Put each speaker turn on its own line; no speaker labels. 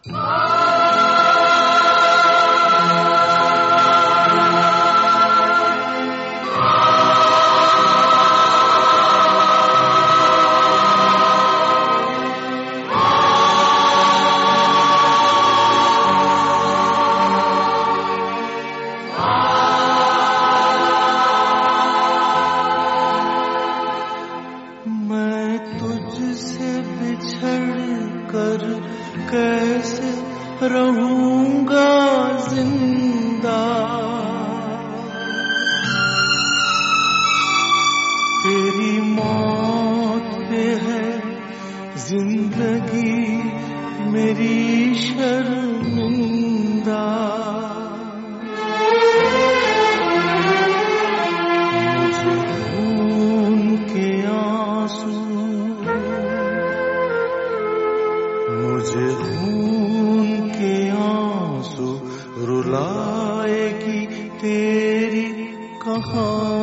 तुझसे बिछड़ कर कैसे रहूंगा जिंदा, तेरी मौत पे है जिंदगी मेरी शर्मिंदा। मुझे खून के आंसू, मुझे खून के आंसू रुलाएगी तेरी कहानी।